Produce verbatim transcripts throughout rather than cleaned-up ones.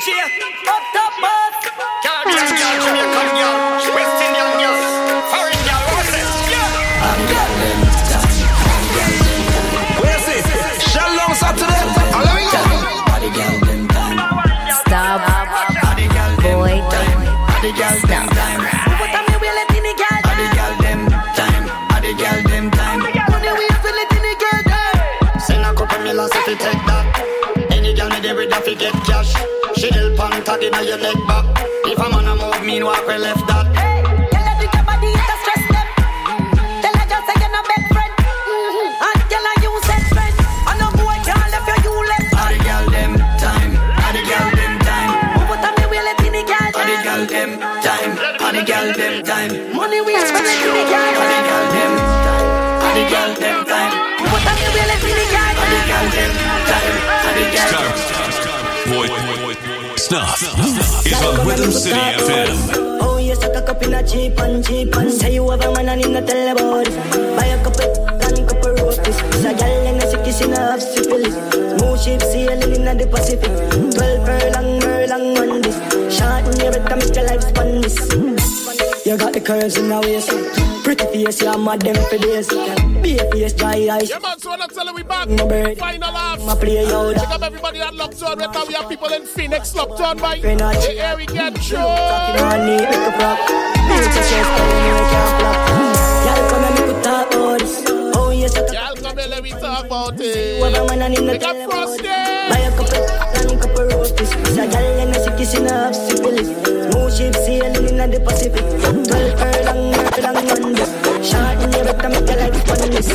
J, up top boss. Caribbean girl, Jamaican girl, West Indian girl, foreign girl, what's it? Yeah. Body girl, them time. Body girl, them time. Where's it? Shalom Saturday. Hello, body girl, them time. Stop. Body girl, boy. Body girl, them time. What am I willing to get? Body girl, them time. Body girl, them time. What do we feel it in the girl? Send a couple million so to take that. Any girl me there with that fi get cash. She help on top in your leg back. If a man a move, mean walk we left that. Hey, tell her to your body, it a stress them. Mm-hmm. Tell her just say you're no best friend. Mm-hmm. And tell her you set friend. And no boy can't left you, you left. Body girl them time. Body girl them time. What am I willing to get? Body girl them time. Body girl them time. Money we spend it to the girl. Body girl them time. Body girl them time. What am I willing to get? Body girl them time. Body girl. Star, boy, boy, Snuff. It's on Rhythm City F M. Oh, you suck a cup in a cheap and cheap and say you have a man and him not tell about it. Buy a couple and couple roasties. It's a gal and a sick in a half syphilis. Smooth ship sailing in the Pacific. Twelve furlong, furlong on this. Short in your better make your life span this. You got the curves in the waist. Pretty face, you're mad them for days. Be a face, dry eyes. Yeah, man, so I'm telling we back. My bird. Final half. My play out. Pick up everybody at Lockdown. Right now we have people in Phoenix, Lockdown, by. Hey, here we get show. Talking on me, make a rock. Bitch, your chest, telling me I can't flop. Y'all come and make a talk about this. Oh, yes, I Y'all come here, let me talk about it. Whoever man and him not Pick tell up about Frosty. it. Buy a couple and couple roasties. It's a gal and a sick in a half syphilis. Smooth ship sailing in the Pacific. Twelve furlong, furlong on this. Short in your better make your life fun this.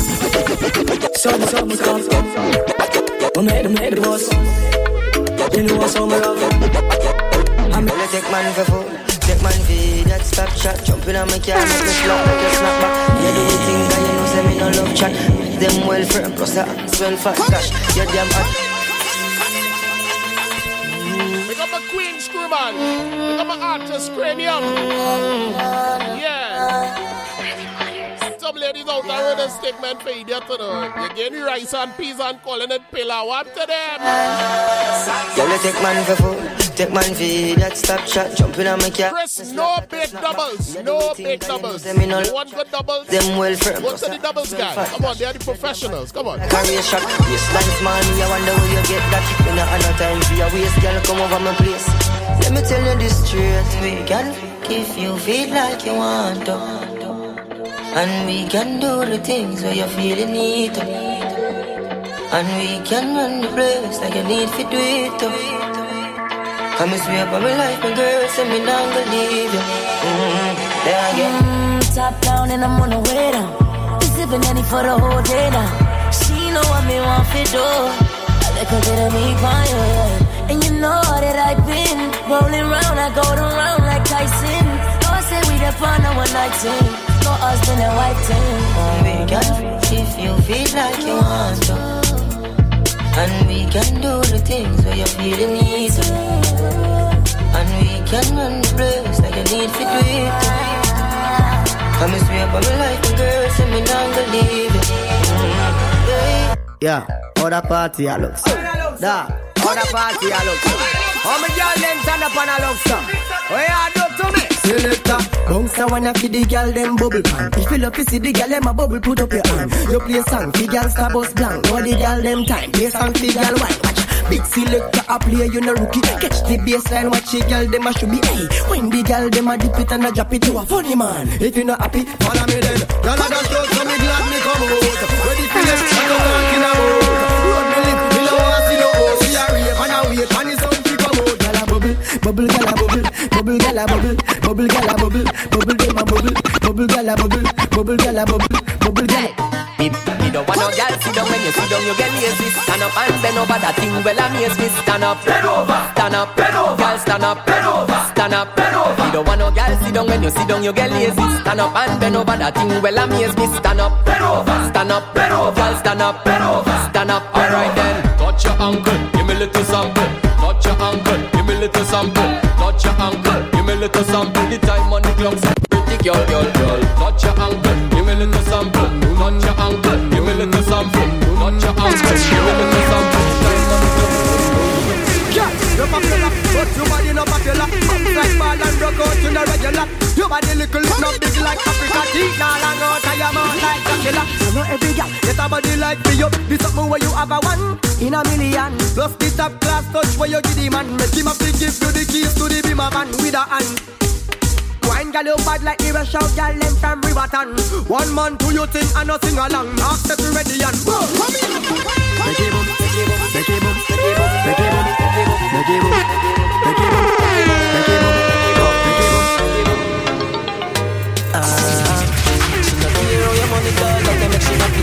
Some, some, some, some. I made them make the boss. You know what's on my love. I'm gonna take man for food. Take man for that stop shot. Jumping on my car, make me slap like a snap back. You do the thing that you know say me no love chat. Them well firm plus a swell fat cash. You damn hot. Pick up a Queen Screwman. Pick up an artist Cranium. Yeah. Some ladies out there with a stick man for idiot to know. You're getting rice and peas and calling it pillar. What to them? Girl, you take man for food. Take man for that stop shot. Jumping on my car. Chris, no big doubles. No big doubles. You want good doubles? Them well firm. Go to the doubles guy. Come on, they're the professionals. Come on. Career shot. Waistline small, me I wonder where you get that. You know I no time for your waist, girl. Come over my place. Let me tell you this straight. We can if you feel like you want to. And we can do the things where you feel you need to. And we can run the place like you need to do it to. Come and sweep up my life, my girl, say me not gonna leave you. Mm-hmm. There again. Mm, top down and I'm on the way down. Sipping any for the whole day now. She know what me want to do. I like a bit of me fire. And you know that I've been rolling round, I go around like Tyson. Don't say we the fun of one night team. No husband and wife team. Oh, we can if you feel like you want to. And we can do the things where you feel the need to. And we can run the place like you need to do it. Come and sweep up my life, and girl, say me not gonna leave you. Mm-hmm. Yeah, other party I look so. Da, other party I look so. How many girl them stand up and I look so? What you do to me? Selector, bounce a wanna feed the girl them bubble pan. If you love to see the girl them a bubble, put up your hand. You play song, the girl star bus blank. Know the girl them time, play song, the girl wine. Watch, big selector a play, you no rookie. Catch the baseline, watch the girl them a should be. Hey, when the girl them a dip it and a drop it to a funny man. If you not happy, follow me then. Girl a dance out, so me glad me come out. Ready for them, I don't talking about. Road me live, me no want see no host. See a rave and a wave, and it's on to come out. Girl a bubble, bubble, girl a bubble, bubble, girl a bubble. Bubble gala bubble, bubble dem a bubble, bubble gala bubble, bubble gala bubble, bubble gala. Me, me don't want no girl sit down when you sit down you get lazy. Stand up and bend over that thing well amaze me. Stand up, bend over, stand up, bend over, girl stand up, bend over, stand up, bend over. Me don't want no girl sit down when you sit down you get lazy. Stand up and bend over that thing well amaze me. Stand up, bend over, stand up, bend over, girl stand up, bend over, stand up. Alright then, touch your ankle, give me a little sample. Touch your ankle, give me a little sample. Touch your ankle, give me a little sample. The time on the clock, pretty girl, girl, girl. Touch your ankle, give me a little sample. Touch your ankle, give me a little sample. Touch your ankle, give me a little sample. The time on the clock. Yeah, killer. Your body little, it's not big like Africa tea. Now long out of your mouth like a killer. You know every girl get a body like me up. This something where you have a one in a million. Plus the top class touch where you give the man. Make him have to give you the keys to the beamer van with a hand. Wine girl you bad like the rush out girl them from Riverton. One man do you think and no sing along. After you ready and boom, come in. Make it boom, make it boom, make it boom, make it boom, make it boom, make it boom, make it boom, make it boom, make it boom, make it boom. Ah, she not hear how your money talk, like they make she not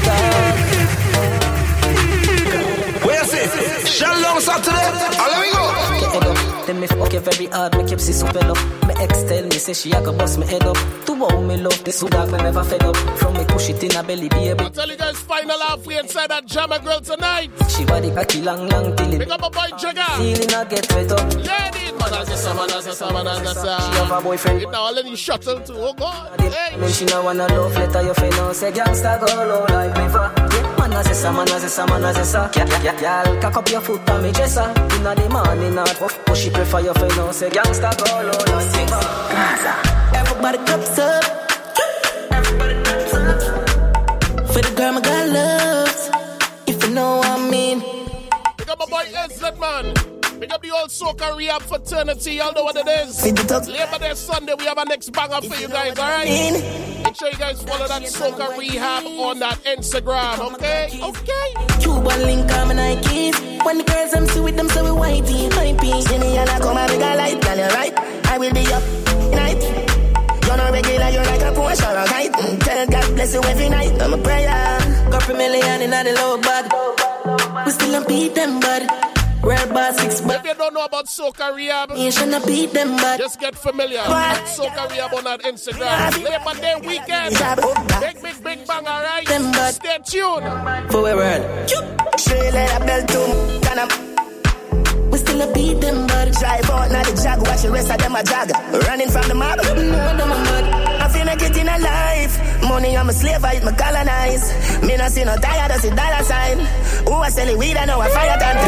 be talk. Where is it? Shall long Saturday. Oh, let me go. Then me fuck you very hard, make you see super up. My ex tell me, say she a go bust me head up. To wow me love, this would have never fed up. From me push it in a belly, baby. I'll tell you guys, final halfway inside that Jammer Grill tonight. She body cocky long, long till it. Pick up a boy Jagger. Feeling I get wet up. Ladies, manazessa, manazessa, manazessa. She have a boyfriend. You know, all in shuttle too, oh God. Hey. When she no wanna love letter, you feel no. Say gangsta go low like me for. Manazessa, manazessa, manazessa. Y'all cock up your foot on me dresser. Inna the morning, not push it. Prefer your friend now, say gangsta go low, no sing Gaza. Everybody cups up. Everybody cups up. For the girl my girl loves. If you know what I mean. Pick up my boy Ezlet, man. Pick up the old Soca Rehab Fraternity. Y'all know what it is. Labor Day Sunday, we have a next banger for you guys, alright? Make sure you guys follow that Soca Rehab on that Instagram, okay? Okay. Cuban link on my Nikes. When the girls I'm see with them, so we whitey, hypey. See me and I come and make a light, girl, you're right. I will be up night. You're not regular, you're like a Porsche or a kite. Mm, tell God bless you every night. I'm a prayer. Couple million in the low bag. We still don't beat them, bud. Red bar six, but if you don't know about Soca Rehab, you shouldn't beat them, but just get familiar with Soca Rehab on that Instagram. Labor Day weekend. Big, big, big bang, alright? Stay tuned. For a world. Straight let a bell to Ghana. We still a beat them, but drive out now the jag, watch the rest of them a jag. Running from the mob, no them a mud. I feel like getting a life. Money, I'm a slave, I eat my colonize. Me not see no tired, I see dollar sign. Who I sell it weed, I know I fire that.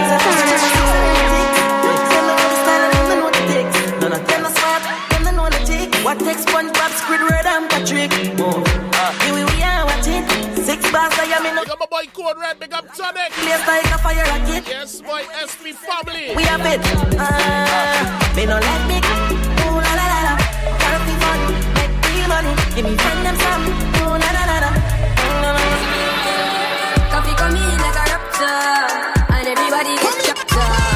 What takes SpongeBob, Squidward, and Patrick? Here we are, watch it. Six bars, I am in. Big up my boy Code Red, big up Tonic. Place like a fire rocket. Yes, boy, S P family. We have it. Uh, they don't let me. Ooh la la la la. Gotta be fun, make real money. Give me friend them some. Ooh la la la la. Coffee come in like a rapture, and everybody gets captured.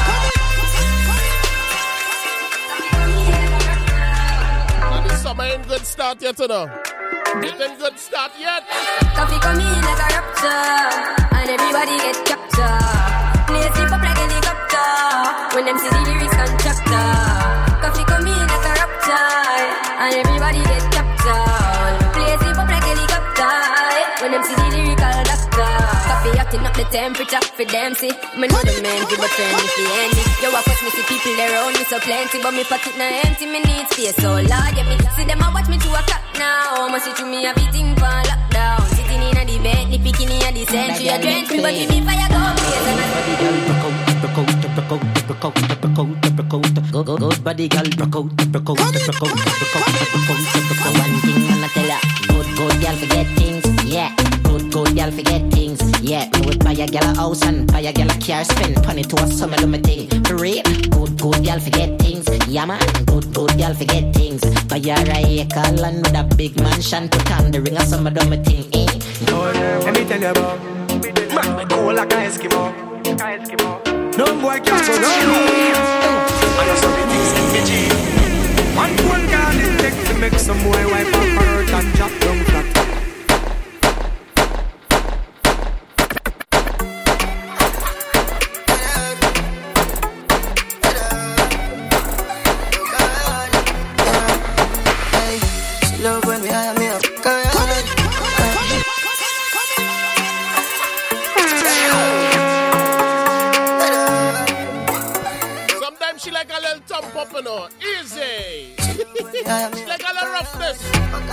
Summer ain't good start yet, you know. It ain't good start yet. Coffee come in like a rapture, and everybody get captured. Play sleep up like a helicopter, when them see the lyrics contractor. Coffee come in like a rapture, and everybody get captured. Play sleep up like a helicopter, when them see the lyrical doctor. Coffee acting up the temperature for them, see. Me know the man give a friend if he handy. Yo, I push me see people around me so plenty, but me pocket not empty, me need space. So Lord, yeah, me see them a watch me to a clock now. Must see to me a beating for lockdown. Sitting in a the bed, the picking in a the century. A drench me, but give me fire go Go, go, go, body girl, broke out, broke out, broke out, broke out, broke out. One thing I'ma tell ya, good, good girl forget things, yeah. Good, good girl forget things, yeah. Me would buy a girl a house and buy a girl a car, spend money to a summer do me thing. For real, good, good girl forget things, yeah man. Good, good girl forget things. Buy her a acre land with a big mansion, put on the ring a summer do me thing, eh. Let me tell you about man, me cool like a Eskimo. No boy can surround me. I just saw the things in the G. One phone call it take to make some boy wipe up her hurt and drop down flat. Love when we have me up, girl. Sometimes she like a little thump up, you know. Easy. She like a little roughness.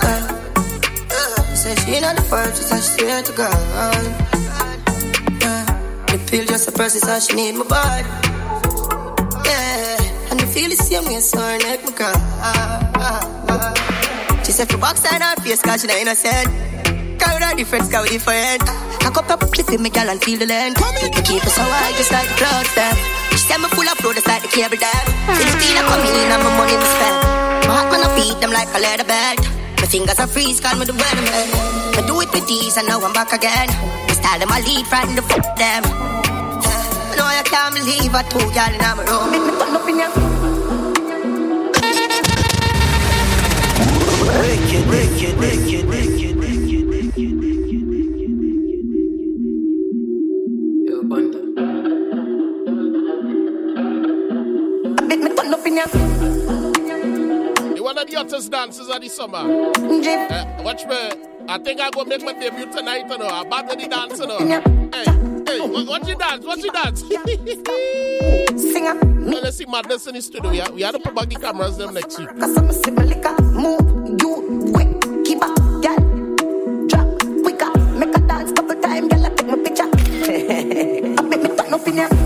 Say she not the first, she said she swear to God. Yeah. The pill just a process, so she need my body. Yeah. And the feel the same way, so her neck my car. She said for box on her face cause she not innocent. Carry her different, cause we different. I cup up pussy for me girl and feel the land. Me keep it so high just like the clouds there. She said me full of flow just like the cable dam. Sixteen I come in and my money was spent. My heart man I feed them like a leather belt. My fingers are freeze, call me the weatherman. I do it with these and now I'm back again. I style them I lead, frighten the fuck them. I know I can't believe I told y'all in my room. Make me turn up in your wicked, wicked, wicked, wicked, wicked, wicked, wicked. Yo, banda. Make me turn up in your. One of the hottest dances of the summer. Uh, watch me. I think I go make my debut tonight, you know. I'm about to the dance, you know. Hey, hey, what, what you dance? What you dance? Singer. Well, let's see madness in the studio. We have, we have to put back the cameras them next week. Cause I'm a simple liquor. Move, you, quick, keep up, girl. Drop, quicker. Make a dance couple times, girl. I take my picture. I make me turn up in here.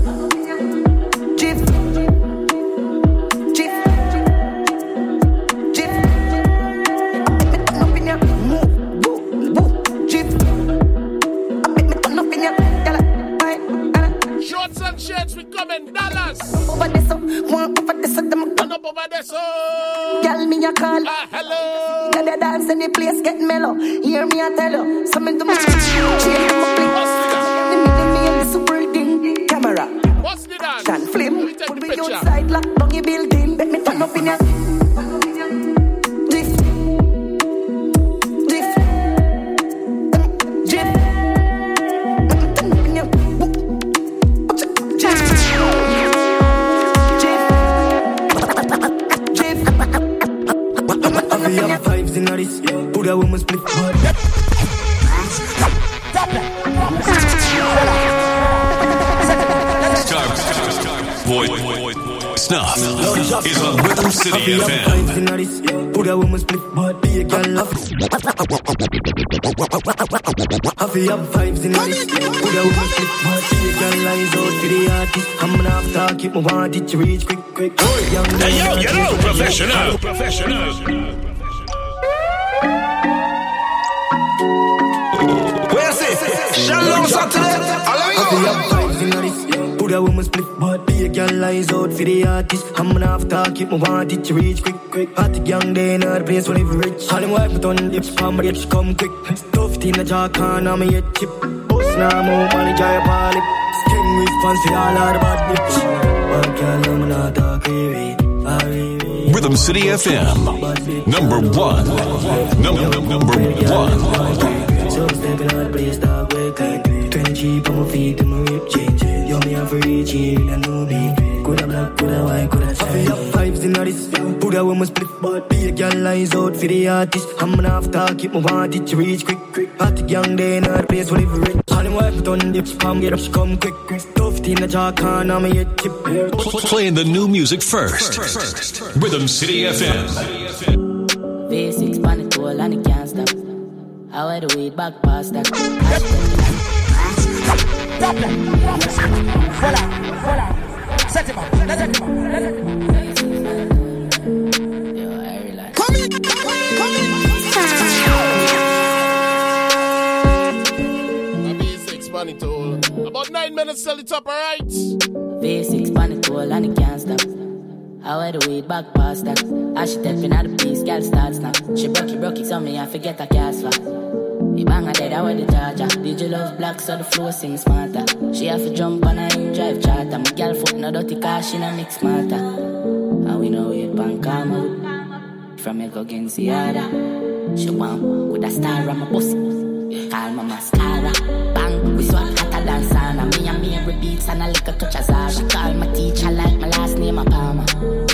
Shirts, we come in dollars. Over this, one over this, them turn up over this. Girl, me a call. Ah, hello. Girl, you dance in the place, get mellow. Hear me, I tell you. Something to my change my play. Me and the super thing. Camera. What's the dance? Stand flame. Let me take Put the me picture. outside, lock down your building. Let me turn up in your. Drift. Drift. Drift. We have vibes in this. Put a woman split. Star, boy, boy, boy, Snuff is on Rhythm City F M. Put a woman split. But be a girl love. Have you have vibes in this? Put a woman split. But be a girl eyes out for the artist. I'm gonna have to keep my want it to reach quick, quick. Hey yo, you know, professional, professional. Where's it? Shalom Saturday. Put a woman split, but be a girl eyes out for the artist. I'm gonna have to keep my want it to reach quick, quick. Hot young day in the place when live rich. All them wipe it on lips, palm but she come quick. Stuffed in the jar can, I'm a head chip. Boss now move on the jar palip. Skin response for all of the bad bitch. But girl, I'm not talking. Rhythm City F M, number one, number number one. So stepping out the place that way clean. Twenty cheap on my feet and my rib change. Yo, me have a reach here and know me. Coulda black, coulda white, coulda shine. I feel vibes in this. Put a woman split, but be a girl eyes out for the artist. I'm gonna have to keep my want it to reach quick, quick. Hot young day in the place when live rich. All them wipe it on dips, palm get up, she come quick, quick. Stuffed in the jar can, I'm a head chip. Playing the new music first. Rhythm City F M. V six pan it all and it can't stop. How I do it back past that. Set him up, let him up, let him up. Come in, come in. V six pan it all. About nine minutes till it's up, alright? V six pan it all and it can't stop. How I do it back past that. As she tapping at the piece, girl starts now. She broke it, broke it, so me I forget a cast for. The bang a dead, I wear the charger. Did you love black, so the flow sing smarter. She have to jump on a in drive charter. My girl foot no dirty car, she no mix smarter. And we know it pan karma. From a go against the other. She want with a star on my pussy. Call my mascara. Bang, we swap hotter than sauna. Me and me every beats and a little touch of Zara. She call my teacher like my last name a Palmer.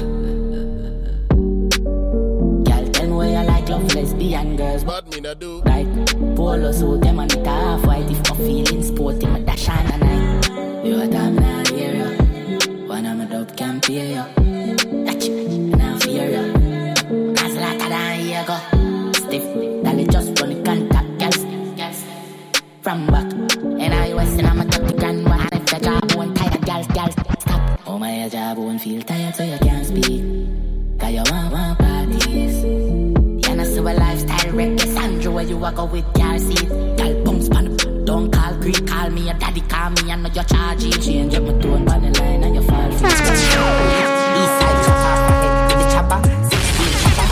Girl, tell me where you like love lesbian girls. But me no do. Like polo suit, them and it half white. If I'm feeling sporty, my dash on a night. You a damn not hear ya. One of my dope can't pay ya. Touch it, and I fear ya. Cause like I don't hear go. Stiff, that it just run the contact, girls. From back, and I was in I'm a thirty grand one. And if your job won't tired, girls, girls, stop. Oh my job won't feel tired, so you can't speak. cause you want one parties. You know, so a lifestyle wreck, Sandra, where you a go with car seat. Girl, bounce pan the don't call, Greek, call me, your daddy call me, I know you're charging. Change up my tone, pan the line, and you fall free. East side, chop off my head with the chopper, sixteen chopper.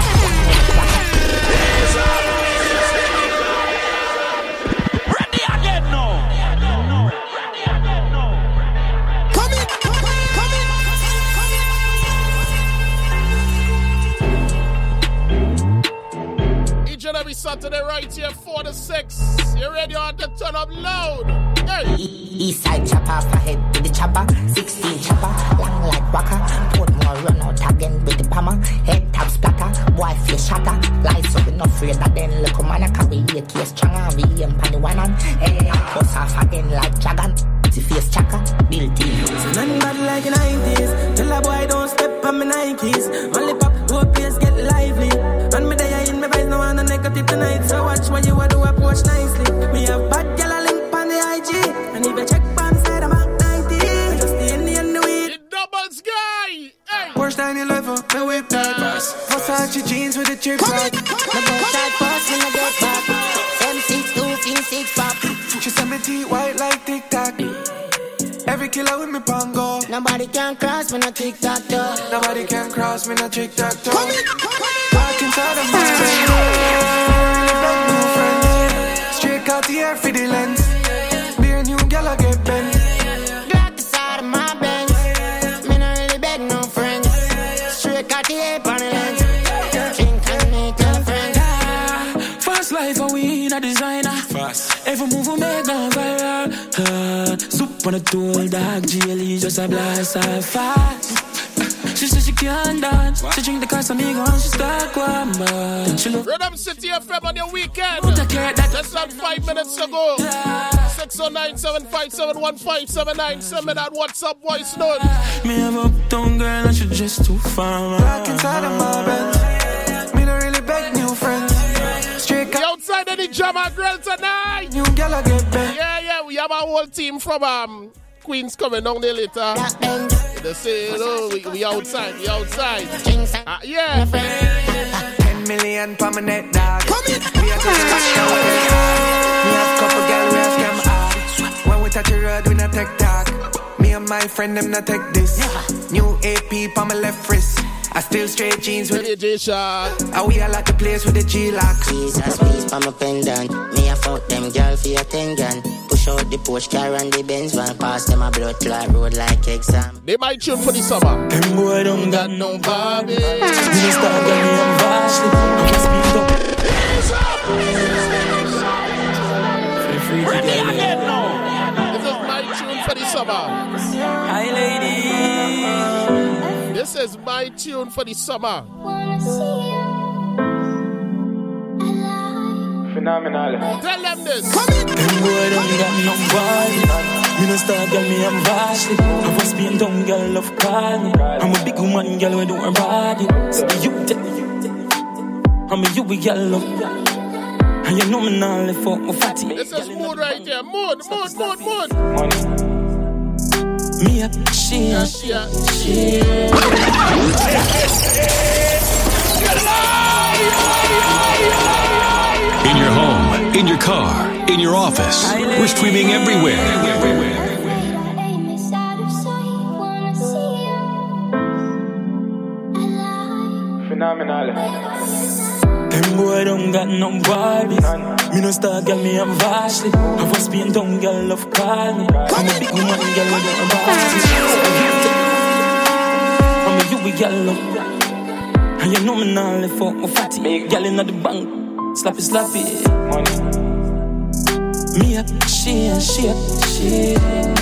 Ready again now. Come in, come in, come in. Each and every Saturday right here, four to six. You ready on to turn up loud? Hey. East side chop off my head with the chopper, sixteen chopper, long like waka. Put more run out again with the hammer. Head tap splatter, boy feel shatter. Lights up enough afraid that then look man a carry a case stronger. We aim pan the one on. Hey, bust off again like dragon. The face chaka, built in. So nothing bad like the nineties. Tell a boy don't step on my Nikes. Only pop, whole place get lively. And me there in my vibes, no one negative tonight. So watch what you a do, approach nicely. Me have bad girl a link on the I G. And if you check pan side, I'm at ninety. Just the Indian the weed. The doubles guy. Hey. Porsche nine eleven, me whip that pass. Versace jeans with the chip rag. My boss side pass when I get back. Seven six two, fin six pop. She send me teeth white like Tic Tac. Every killer with me pango. Nobody can cross when I kick that door. Nobody can cross when I trick that toe. Walk inside of my brain. Really beg no friends. Straight out the air for the lens. Be a new gal I get bent. Black inside of my Benz. Me no really beg no friends. Straight out the air for the lens. Drink and make a friend. Fast life and we in a designer. Fast. Every move we make go viral. Uh, soup on a tool, dog, G L E just a blast off fast. She said she can't dance. She drink the Casamigo and she start one man. She look Rhythm City F M on your weekend. Put a carrot that Just not five minutes ago. six oh nine, seven five seven, one five seven nine. Send me that WhatsApp voice note. me have a uptown girl and she just too far. Walk inside of my Benz. Me don't really beg new friends. Straight We outside of the Jammer Grill tonight. new gal I get bent. Yeah, yeah, we have a whole team from um Queens coming down there later. They say, oh, we, we outside, we outside. Uh, yeah. Ten million per my net, dog. Come in. We are taking a show. We have couple gal, we have scam hard. When we touch the road, we not take talk. Me and my friend, them not take this. New A P per my left wrist. I still straight jeans with the J-Shot. And we are like the place with the G-Lock. Jesus, please, for my pendant. Me a fuck them girl for your ten gun. Push out the Porsche car and the Benz van. Pass them a blood clot road like exam. They might tune for the summer. Them boy don't got no Barbie. Me just start getting me and Vashley. I can speed up. Feel free to get me. This is my tune for the summer. Hi ladies. This is my tune for the summer. Phenomenal. Tell them this. Them boy don't got no body. Me no start girl, me and Vashley. I was being dumb girl, love call me. I'm a big woman girl, we do her body. So you tell I'm a you we girl love. And you know me now left out my fatty. This is mood right here. Mood, mood, mood, mood. Money. Me up, she up, she up, she In your home, in your car, in your office. We're streaming everywhere. Phenomenal. Them boy don't got no Barbies. Me no star girl, me and Vashley. I was being dumb girl, love call me. I'm a big woman girl, we do her body. I'm a you we girl love. And you know me now left out my fatty. Girl inna the bank, slappy slappy. Me up, she and she up, she.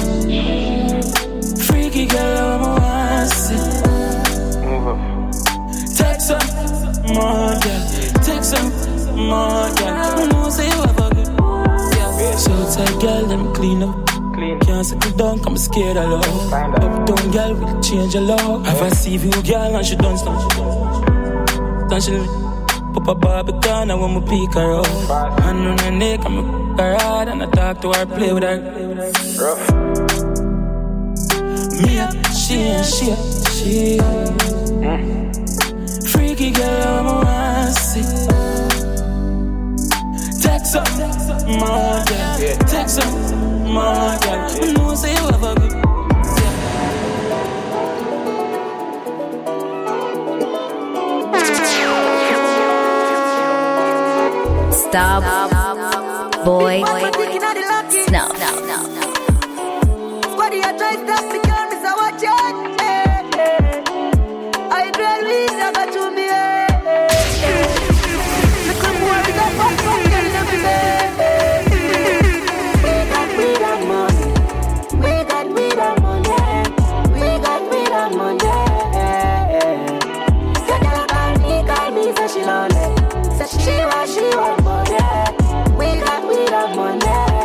Freaky girl, I'm a want see. Move up. Text her, more girl. Take some more, girl. I know say you have a good girl. So outside, girl, them clean up. Clean. Can't settle down, I'm scared of love. Uptown, girl, will change your love. Have I see you, girl, and she done stuff. Then she pop a Barbican, I want me pick her up. Hand on her neck, I'm a her hard, and I talk to her, play with her. Rough. Me up, she and she up, she. Mm. freaky girl, I'm a see. Text up, my girl. Text up, my girl. You know, say you have a good. Stop, boy, no, no, no. Squaddy, I try to stop the girl, miss I watch it. I drill weed, I got to me. Little boy, is a fuck, fuck, girl, let me say. We got weed and money. We got weed and money. We got weed and money. Your girl call me, call me, say she lonely. Say she want, she want money. We got weed and money.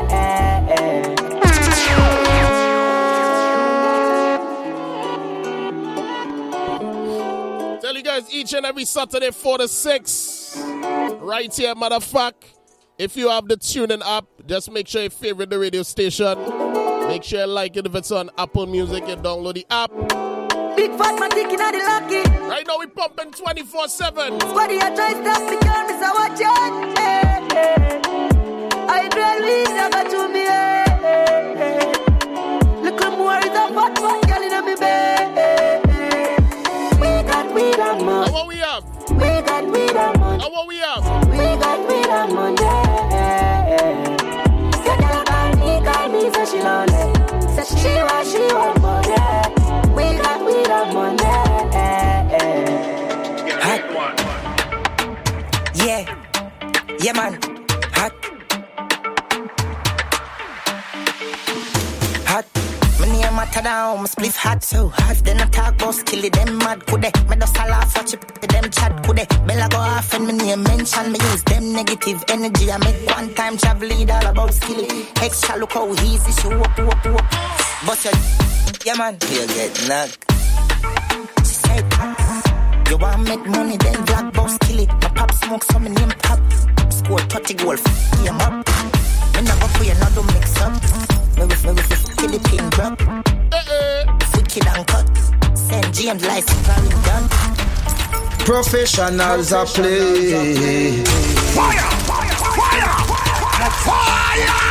Tell you guys each and every Saturday four to six. Right here, motherfucker. If you have the tuning app, just make sure you favorite the radio station. Make sure you like it if it's on Apple Music and download the app. Big fat man taking out the lucky. Right now we pumping twenty-four seven. Squaddy, I try to stop the girl, miss I watch it. Hey, hey. I drill weed, I got to me. Hey, hey. Little more is a fat fat girl in me bed. We got weed and money. And what we have? We got weed and money. And what we have? We got weed and money. Your girl call me, call me, say she lonely. Say she want, she want money. We got weed and money. Hot. Yeah, yeah, man. Hot, hot. My name matter down, my spliff hot so hot. Then I talk about skilly, them mad could they? Me just a laugh watch it, them chat could they? Bella go off and my name mention me use them negative energy. I make one time travel lead all about skilly. Extra look how easy she whoop whoop whoop. But you, yeah man, you get knocked. She said, you want make money, then black boss kill it. My pop smoke, so my name pop. Score thirty goal, f*** him up. Me never for you, not do mix up. Me with me with the kill the pin drop. Wicked and cut. Saint James license very done. Professionals are play. Fire! Fire! Fire!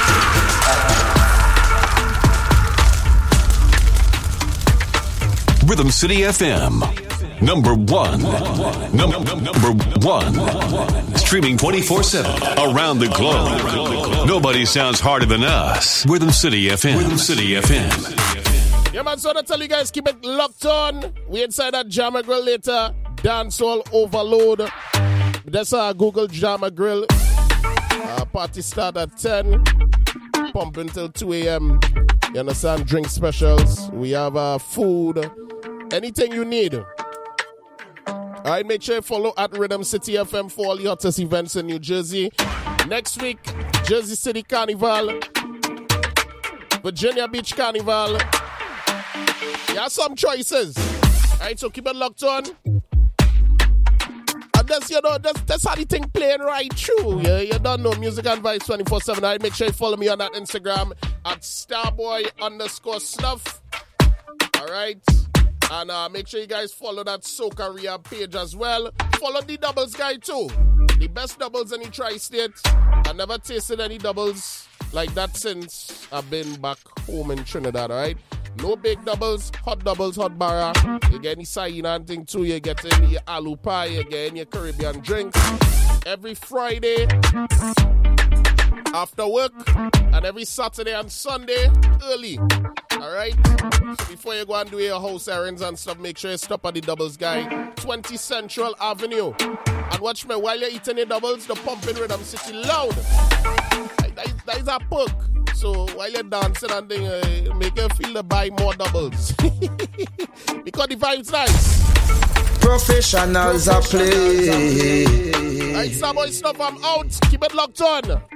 Rhythm City F M. Number one. Num- num- number one. Streaming twenty-four seven around the globe. Nobody sounds harder than us. Rhythm City F M. Rhythm City F M. Yeah, man, so I tell you guys, keep it locked on. We inside that Jammer Grill later. Dancehall overload. That's our Google Jammer Grill. Uh, party start at ten. Pump until two a.m. You understand? Drink specials. We have uh, food. Anything you need. Alright, make sure you follow at Rhythm City F M for all the hottest events in New Jersey. Next week, Jersey City Carnival, Virginia Beach Carnival. You have some choices. Alright, so keep it locked on. And that's, you know, that's, that's how the thing playing right through. Yeah, you don't know. Music and Vibes twenty-four seven. Alright, make sure you follow me on that Instagram at Starboy underscore snuff. Alright. And uh, make sure you guys follow that Soca Rehab page as well. Follow the doubles guy too. The best doubles in the tri-state. I never tasted any doubles like that since I've been back home in Trinidad, alright? No big doubles, hot doubles, hot barra. You get any saina and thing too. You get in your aloo pie, you get in your Caribbean drinks. Every Friday after work and every Saturday and Sunday early. Alright? So before you go and do your house errands and stuff, make sure you stop at the doubles guy. twenty Central Avenue. And watch me while you're eating your doubles, the pumping Rhythm City loud. That is, that is a perk. So while you're dancing and thing, uh, make you feel to buy more doubles. Because the vibe's nice. Professionals are play. Alright, Starboy Stuff, I'm out. Keep it locked on.